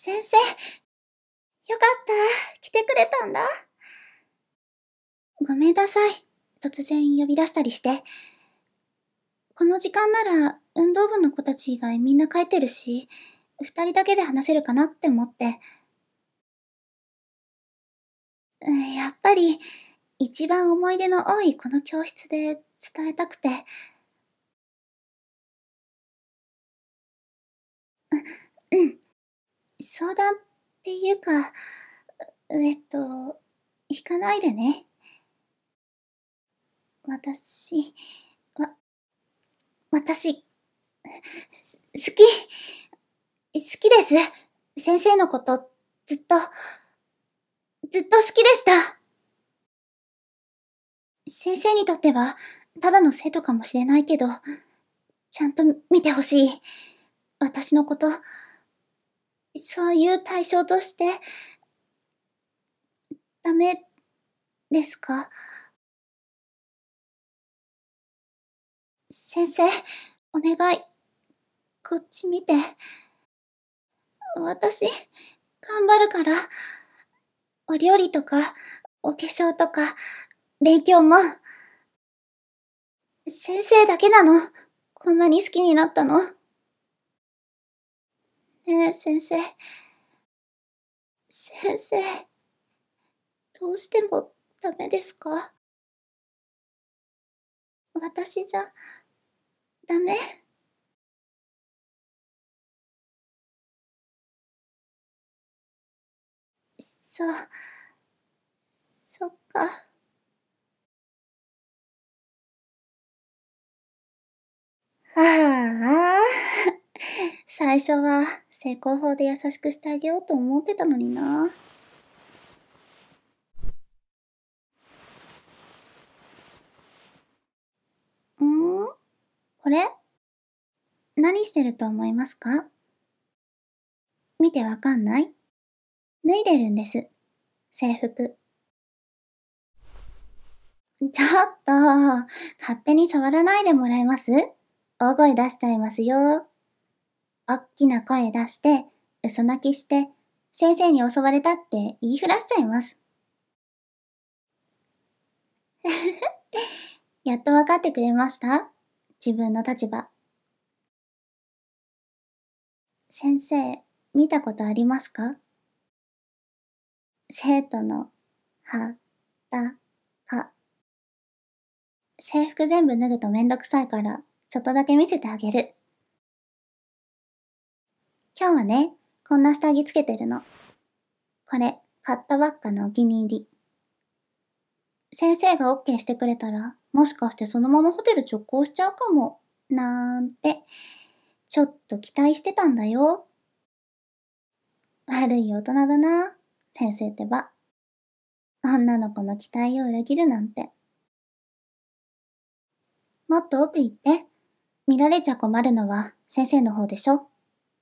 先生、よかった。来てくれたんだ。ごめんなさい。突然呼び出したりして。この時間なら運動部の子たち以外みんな帰ってるし、二人だけで話せるかなって思って。やっぱり、一番思い出の多いこの教室で伝えたくて。うん。相談っていうか、行かないでね。私、わ、私、好き、好きです。先生のこと、ずっと、ずっと好きでした。先生にとっては、ただの生徒かもしれないけど、ちゃんと見てほしい。私のこと、そういう対象として、ダメですか？先生、お願い、こっち見て。私、頑張るから。お料理とか、お化粧とか、勉強も。先生だけなの。こんなに好きになったの。ねえ、先生。先生、どうしてもダメですか？私じゃ、ダメ？そう、そっか。ああ、最初は成功法で優しくしてあげようと思ってたのにな。これ何してると思いますか？見てわかんない？脱いでるんです。制服。ちょっと、勝手に触らないでもらえます？大声出しちゃいますよ。おっきな声出して、嘘泣きして、先生に襲われたって言いふらしちゃいます。やっとわかってくれました？自分の立場。先生、見たことありますか？生徒の、は、た、か。制服全部脱ぐとめんどくさいから、ちょっとだけ見せてあげる。今日はね、こんな下着つけてるの。これ、買ったばっかのお気に入り。先生が OK してくれたら、もしかしてそのままホテル直行しちゃうかも、なんて、ちょっと期待してたんだよ。悪い大人だな、先生ってば。女の子の期待を裏切るなんて。もっと奥行って。見られちゃ困るのは先生の方でしょ。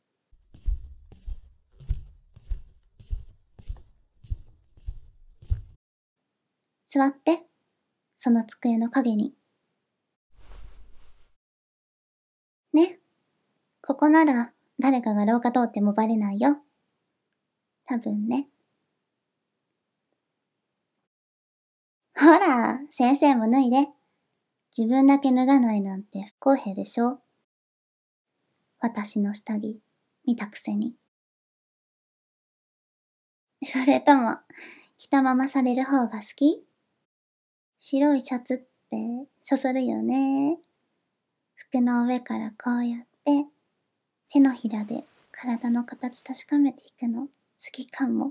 座って。その机の影に。ね。ここなら誰かが廊下通ってもバレないよ。多分ね。ほら、先生も脱いで。自分だけ脱がないなんて不公平でしょ。私の下着、見たくせに。それとも、着たままされる方が好き？白いシャツってそそるよね。服の上からこうやって、手のひらで体の形確かめていくの好きかも。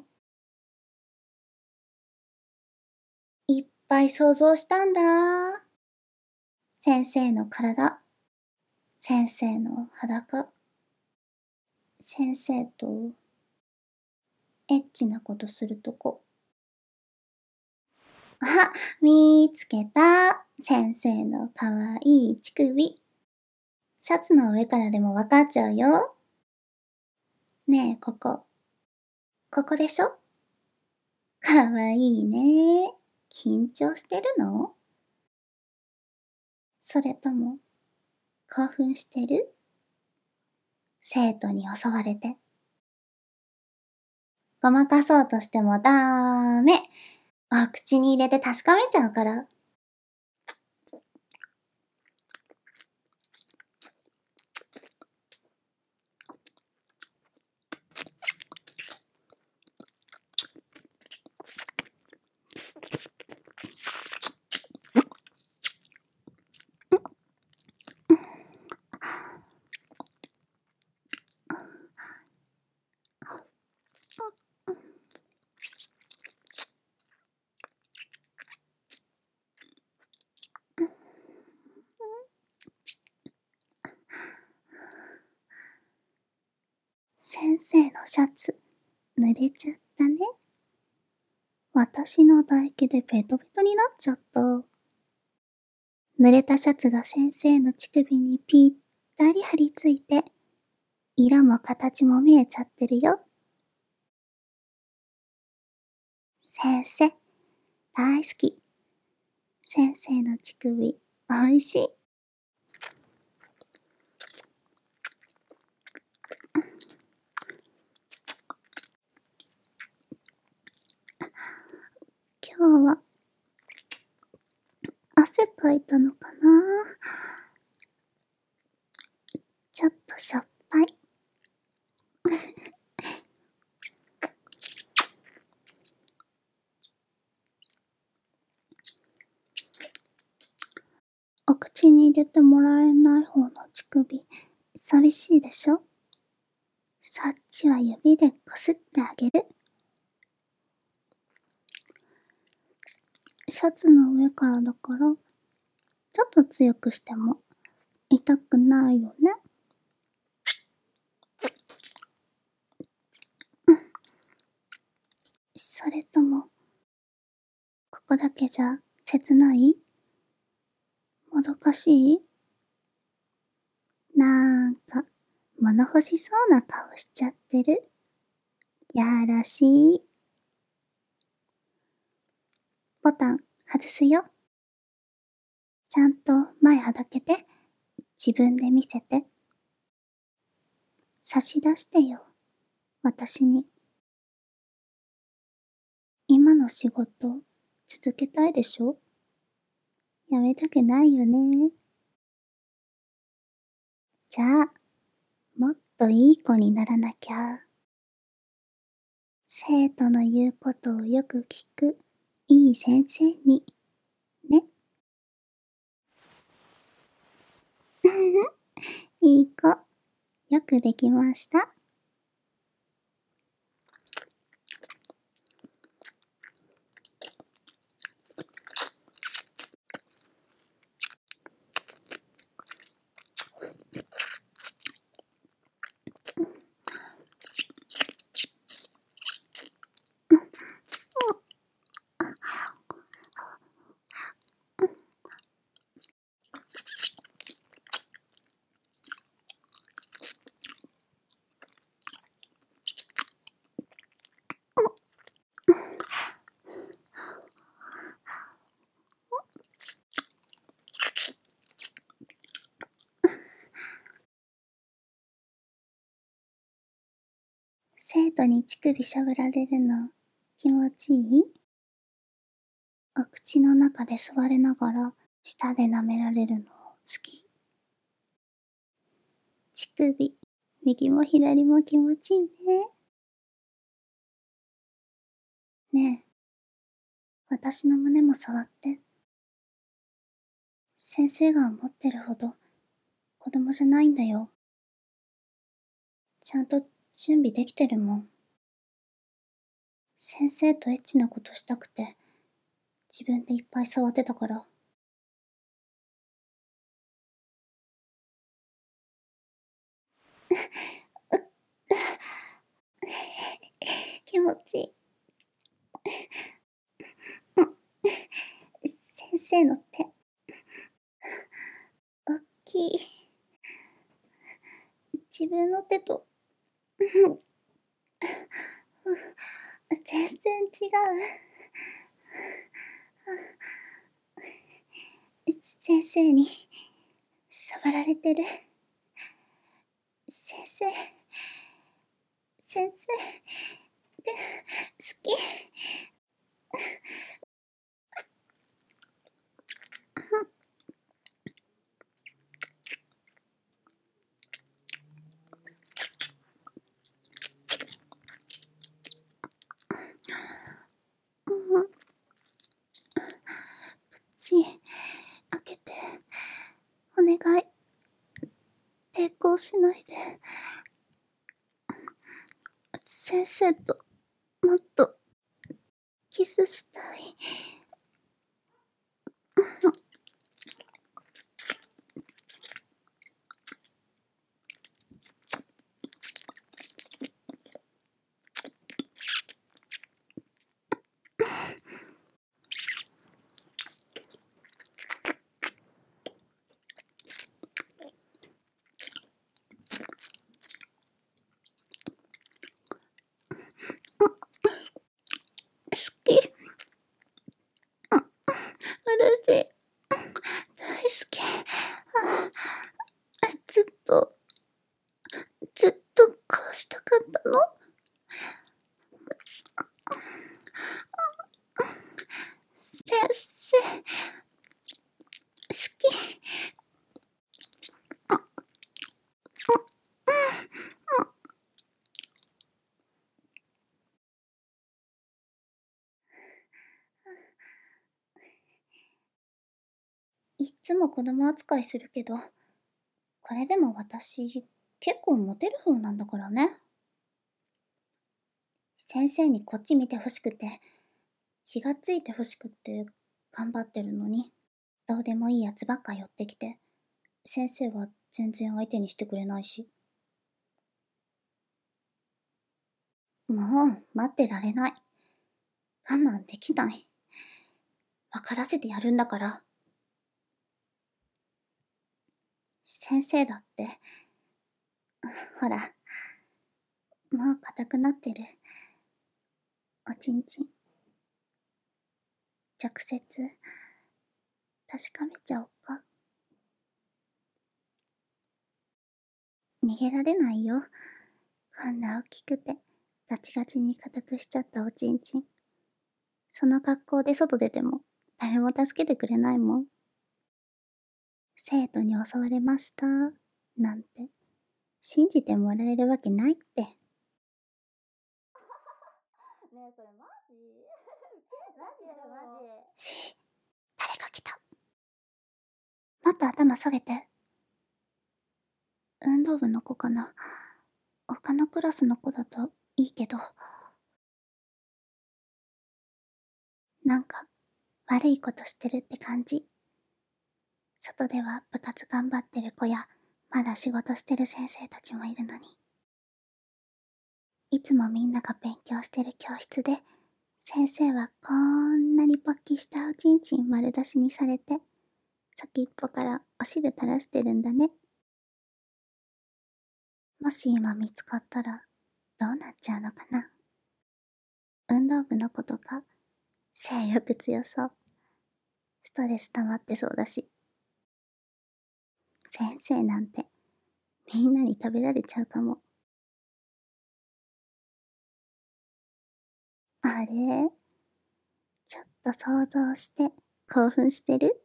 いっぱい想像したんだ。先生の体、先生の裸、先生とエッチなことするとこ。あ、見つけた。先生のかわいい乳首。シャツの上からでもわかっちゃうよ。ねえ、ここ。ここでしょ？かわいいね。緊張してるの？それとも、興奮してる？生徒に襲われて。 ごまかそうとしてもダーメ。お口に入れて確かめちゃうから。先生のシャツ、濡れちゃったね。私の唾液でペトペトになっちゃった。濡れたシャツが先生の乳首にぴったり張り付いて、色も形も見えちゃってるよ。先生、大好き。先生の乳首、おいしい。今日は、汗かいたのかな？ちょっとしょっぱい。お口に入れてもらえない方の乳首、寂しいでしょ？そっちは指でこすってあげる。シャツの上からだから、ちょっと強くしても痛くないよね。それとも、ここだけじゃ切ない？もどかしい？なんか、物欲しそうな顔しちゃってる。やらしい。ボタン外すよ。ちゃんと前はだけて、自分で見せて。差し出してよ、私に。今の仕事、続けたいでしょ？やめたくないよね。じゃあ、もっといい子にならなきゃ。生徒の言うことをよく聞く、いい先生に、ね。いい子、よくできました。生徒に乳首しゃぶられるの気持ちいい？お口の中で吸われながら舌で舐められるの好き。乳首、右も左も気持ちいいね。ねえ、私の胸も触って。先生が思ってるほど子供じゃないんだよ。ちゃんと準備できてるもん。先生とエッチなことしたくて、自分でいっぱい触ってたから。気持ちいい。先生の手、おっきい。自分の手と、全然違う。先生に触られてる。先生、先生、 き。口開けてお願い。抵抗しないで。先生ともっとキスしたい。好き。私、大好き。ずっと、ずっとこうしたかったの。先生、好き。いっつも子供扱いするけど、これでも私、結構モテる方なんだからね。先生にこっち見てほしくて、気がついてほしくって頑張ってるのに、どうでもいいやつばっか寄ってきて、先生は全然相手にしてくれないし。もう待ってられない。我慢できない。わからせてやるんだから。先生だって、ほら、もう硬くなってる。おちんちん。直接、確かめちゃおうか。逃げられないよ。こんな大きくて、ガチガチに硬くしちゃったおちんちん。その格好で外出ても、誰も助けてくれないもん。生徒に襲われました。なんて、信じてもらえるわけないって。ねえ、それマジマジでマジ。し、誰か来た。もっと頭下げて。運動部の子かな。他のクラスの子だといいけど。なんか、悪いことしてるって感じ。外では部活頑張ってる子や、まだ仕事してる先生たちもいるのに。いつもみんなが勉強してる教室で、先生はこんなに勃起したおちんちん丸出しにされて、先っぽからお汁垂らしてるんだね。もし今見つかったら、どうなっちゃうのかな。運動部の子とか、性欲強そう。ストレス溜まってそうだし。先生なんて、みんなに食べられちゃうかも。あれ、ちょっと想像して興奮してる？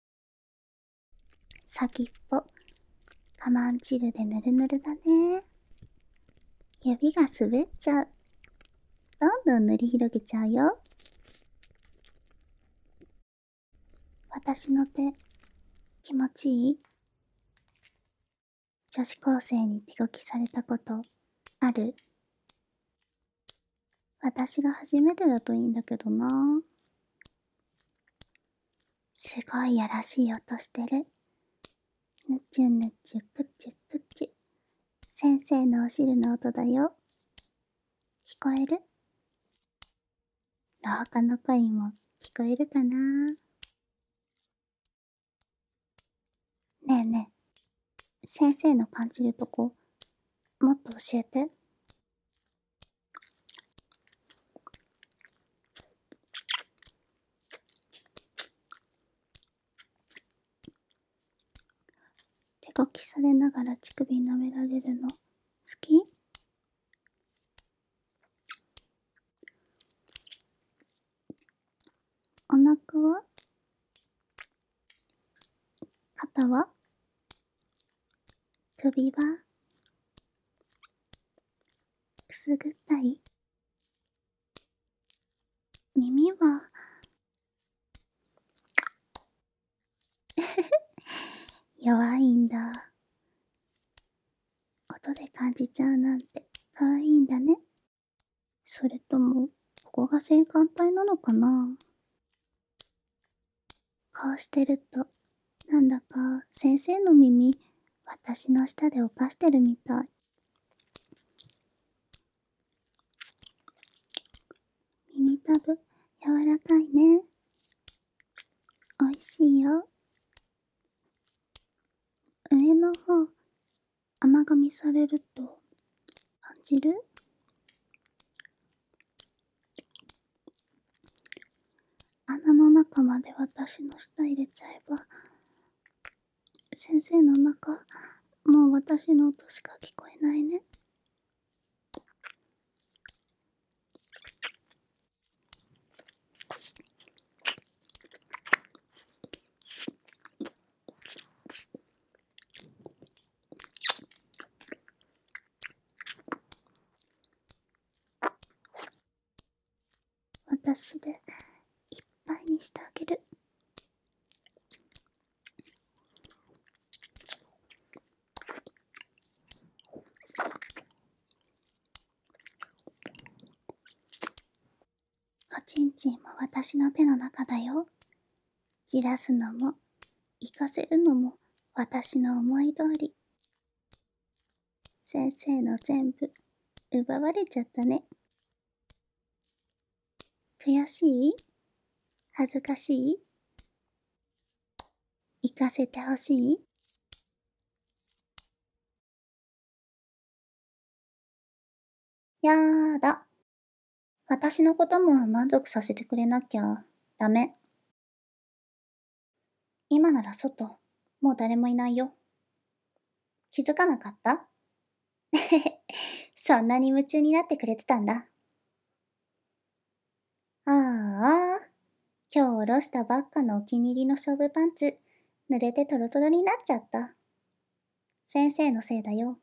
先っぽ、カマンチルでぬるぬるだね。指が滑っちゃう。どんどん塗り広げちゃうよ。私の手、気持ちいい？女子高生に手こきされたことある？私が初めてだといいんだけどな。すごいやらしい音してる。ぬちゅぬちゅくちゅくちゅ。先生のお汁の音だよ。聞こえる？廊下の声も聞こえるかな。ねえねえ、先生の感じるとこ、もっと教えて。手こきされながら乳首舐められるの好き？ お腹は？肩は？首は？くすぐったい？耳は？弱いんだ。音で感じちゃうなんて可愛いんだね。それとも、ここが性感帯なのかな？こうしてると、なんだか先生の耳、私の舌で犯してるみたい。耳たぶ、柔らかいね。おいしいよ。上の方、甘噛みされると、感じる？穴の中まで私の舌入れちゃえば、先生の中、もう私の音しか聞こえないね。私でいっぱいにしてあげる。おちんちんも私の手の中だよ。じらすのも、行かせるのも私の思い通り。先生の全部、奪われちゃったね。悔しい？恥ずかしい？行かせてほしい？やーだ。私のことも満足させてくれなきゃダメ。今なら外、もう誰もいないよ。気づかなかった？そんなに夢中になってくれてたんだ。ああ、今日おろしたばっかのお気に入りの勝負パンツ、濡れてトロトロになっちゃった。先生のせいだよ。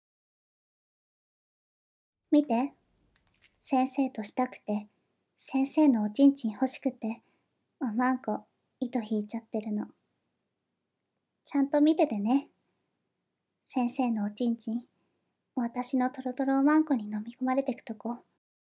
見て。先生としたくて、先生のおちんちん欲しくて、おまんこ、糸引いちゃってるの。ちゃんと見ててね。先生のおちんちん、私のトロトロおまんこに飲み込まれてくとこ。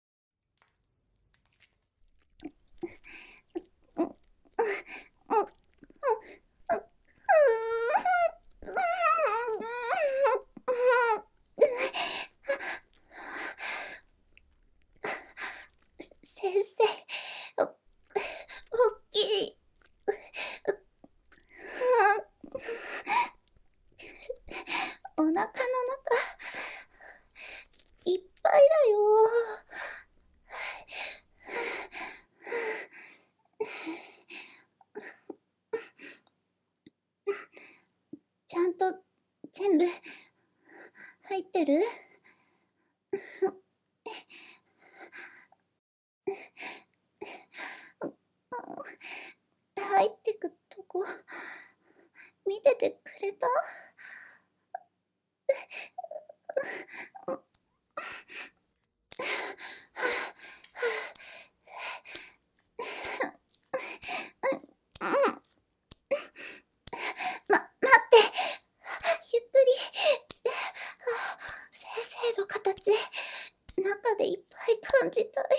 先生、おっきい。お腹の中、いっぱいだよ。ちゃんと全部入ってる？入ってくとこ、見ててくれた？待ってゆっくり。先生の形、中でいっぱい感じたい。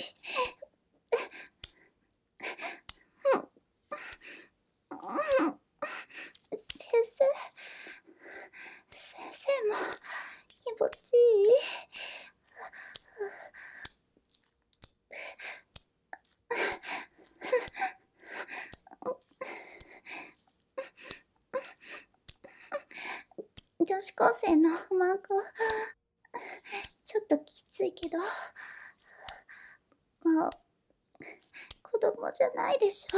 先生も気持ちいい？女子高生の不満か、ちょっときついけど、もう子供じゃないでしょ。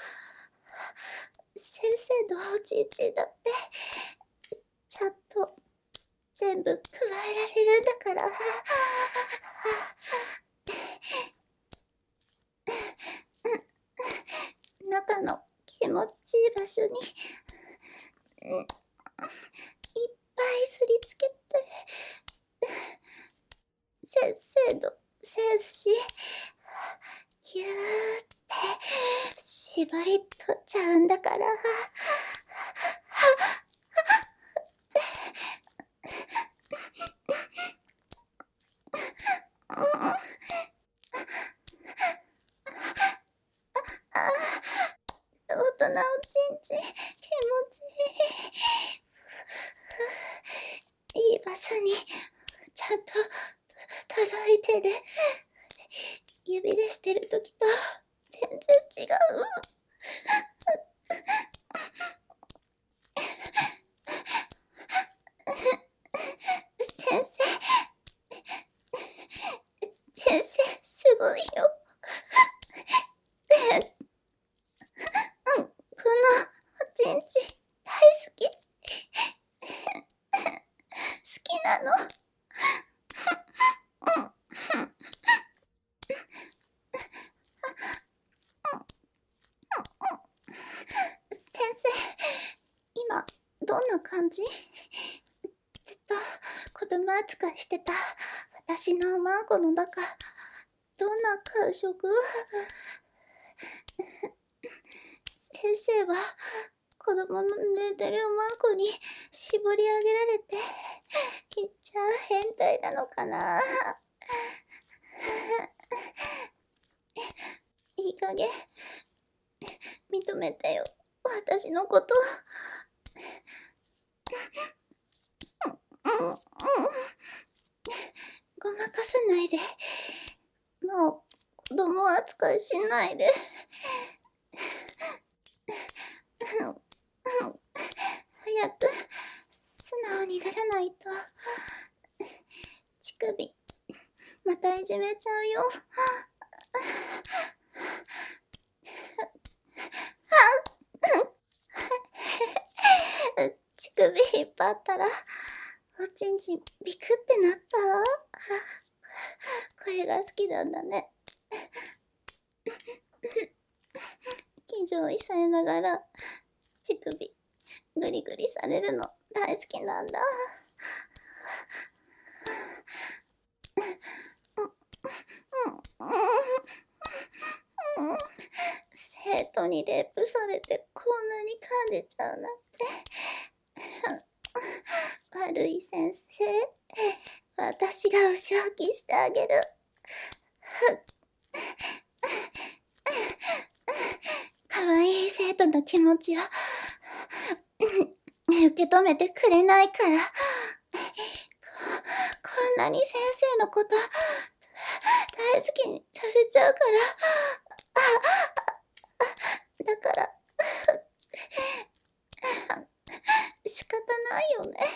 先生のおちんちんだってちゃんと全部加えられるんだから。 中の気持ちいい場所に、いっぱいすりつけて、先生の背筋、ぎゅーって絞り取っちゃうんだから。大人おちんちん、気持ちいい。いい場所にちゃんと届いてる。指でしてるときと全然違う。先生、先生、すごいよ。このおちんち大好き。好きなの。先生、今どんな感じ？ずっと子供扱いしてた私のおまんこの中、どんな感触？先生は子供の寝てるおまんこに絞り上げられていっちゃう変態なのかな。いい加減認めてよ、私のこと。ごまかさないで。もう子供扱いしないで。早く素直にならないと。乳首またいじめちゃうよ。乳首引っ張ったらおちんちんビクってなった。これが好きなんだね。気丈いされながら乳首グリグリされるの大好きなんだ。生徒にレイプされてこんなに噛んでちゃうなんて。悪い先生、私がお仕置きしてあげる。かわいい生徒の気持ちを受け止めてくれないから、こんなに先生のこと大好きにさせちゃうから。だから仕方ないよね。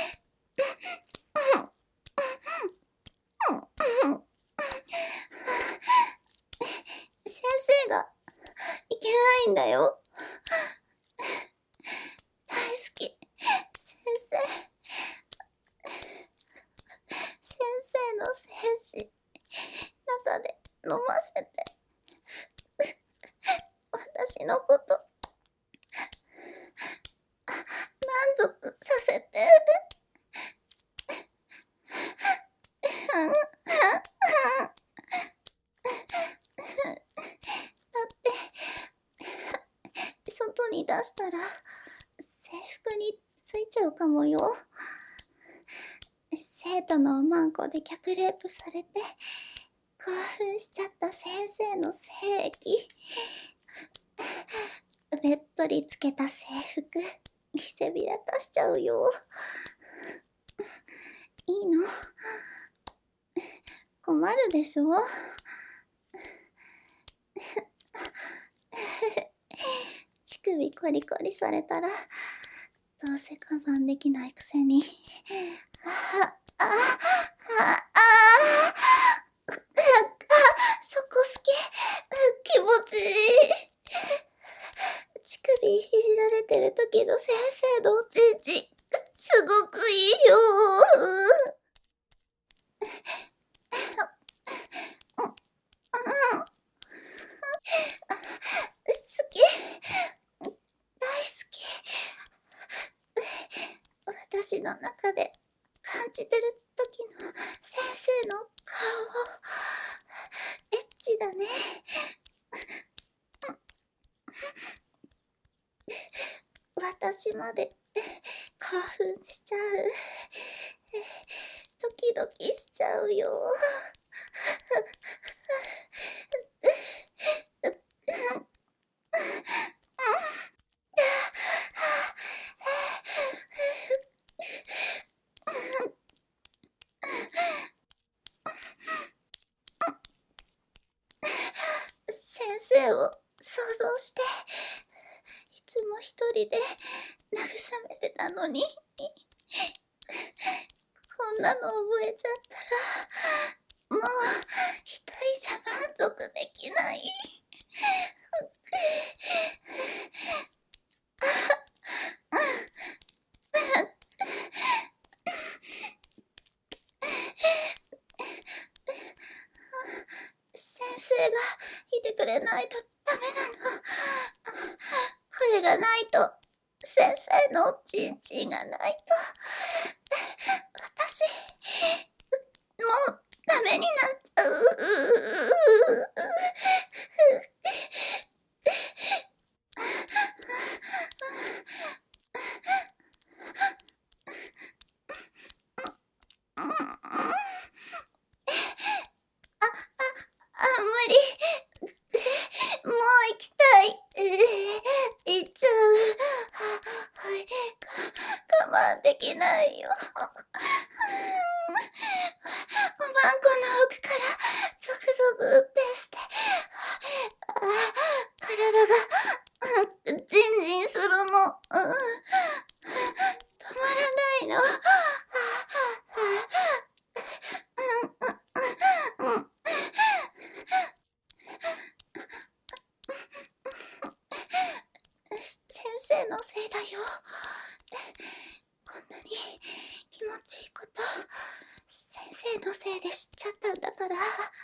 先生がいけないんだよ。大好き。先生。先生の精子中で飲ませて私のこと満足させて。外に出したら制服についちゃうかもよ。生徒のおまんこで逆レイプされて興奮しちゃった先生の精液べっとりつけた制服見せびらかしちゃうよ。いいの？困るでしょ？乳首コリコリされたらどうせ我慢できないくせに。そこ好き。気持ちいい。乳首いじられてる時の先生のおちんちすごくいいよ。好き。 の中で感じてる時の先生の顔、エッチだね。私まで興奮しちゃう。ドキドキしちゃうよ。先生を想像して、いつも一人で慰めてたのに、こんなの覚えちゃったら、もう一人じゃ満足できない。先生がいてくれないとダメなの。これがないと、先生のおちんちんがないと、私、もうダメになっちゃう。無理。もう行きたい。行っちゃう。我慢できないよ。おまんこの奥からゾクゾクってして、体がジンジンするの。止まらないの。先生のせいだよ。こんなに気持ちいいこと、先生のせいで知っちゃったんだから。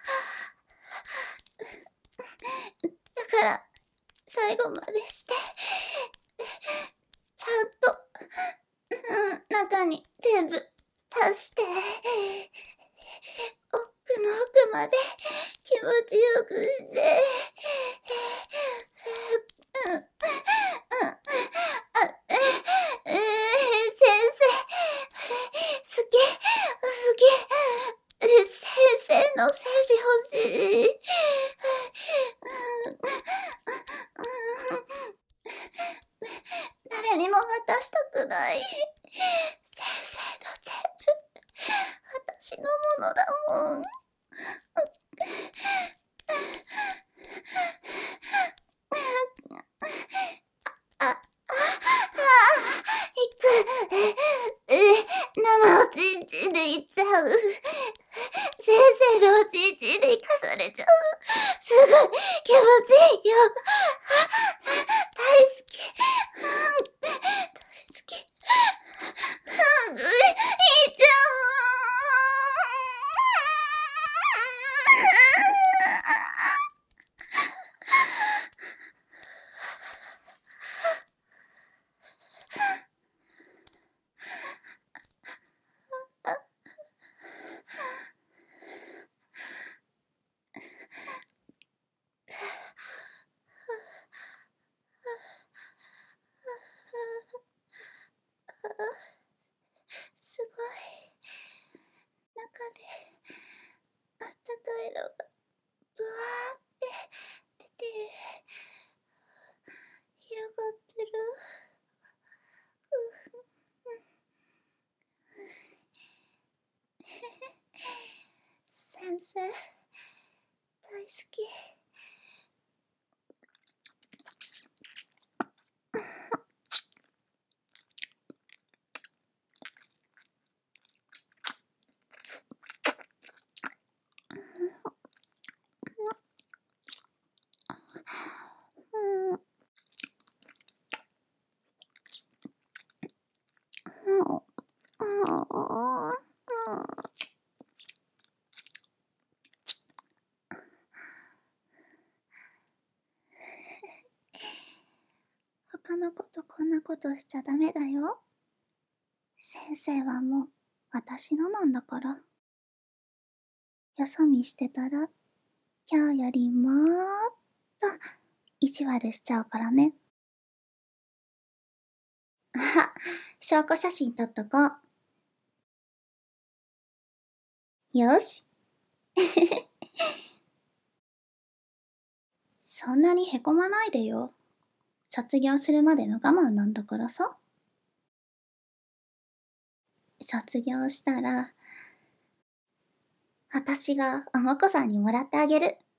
だから、最後までして、ちゃんと、中に全部足して、奥の奥まで気持ちよくして、先生、好き、先生の精子欲しい。誰にも渡したくない。先生の全部、私のものだもん。いく。生おちんちんでいっちゃう。先生のおちんちんで生かされちゃう。すごい気持ちいいよ。大好き。大好き。いっちゃすごい。中であったかいのがブワーって出てる。広がってる。先生、大好き。他の子とこんなことしちゃダメだよ。 先生はもう私のなんだから。よそ見してたら、今日よりもーっと意地悪しちゃうからね。あ、証拠写真撮っとこう。よし。そんなにへこまないでよ。卒業するまでの我慢なんだからさ。卒業したら、私がおもこさんにもらってあげる。